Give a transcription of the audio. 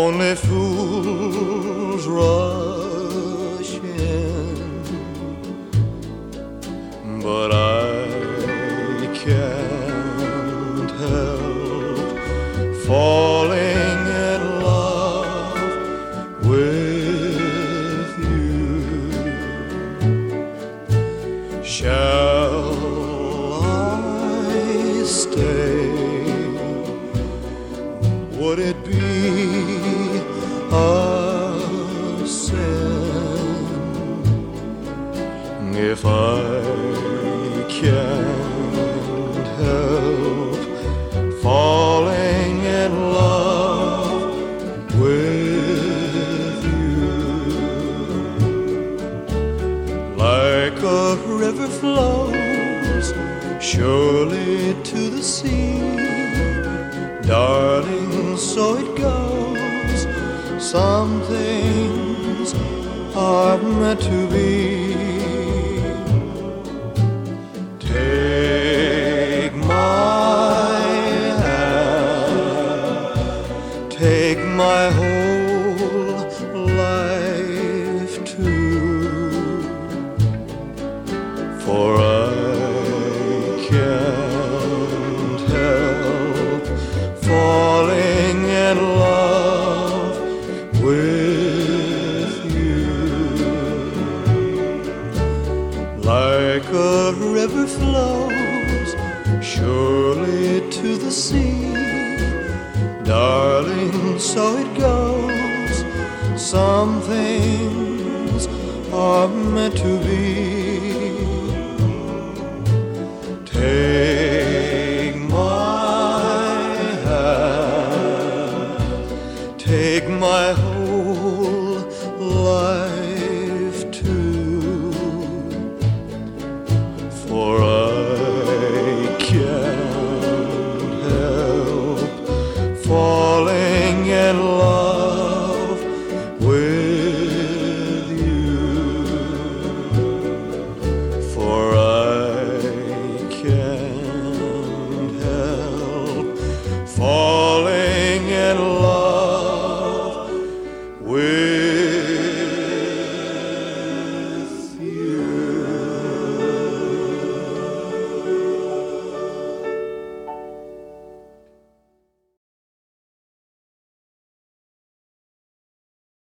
Only fools rush in, but I can't help falling in love with you. Shall I stay? Would it be a sin if I can't help falling in love with you? Like a river flows surely to the sea, darling, so it goes. Some things are meant to be. Take my hand, take my whole life too, for I can't help falling in love with you. Like a river flows surely to the sea, darling, so it goes. Some things are meant to be. Take my hand, take my whole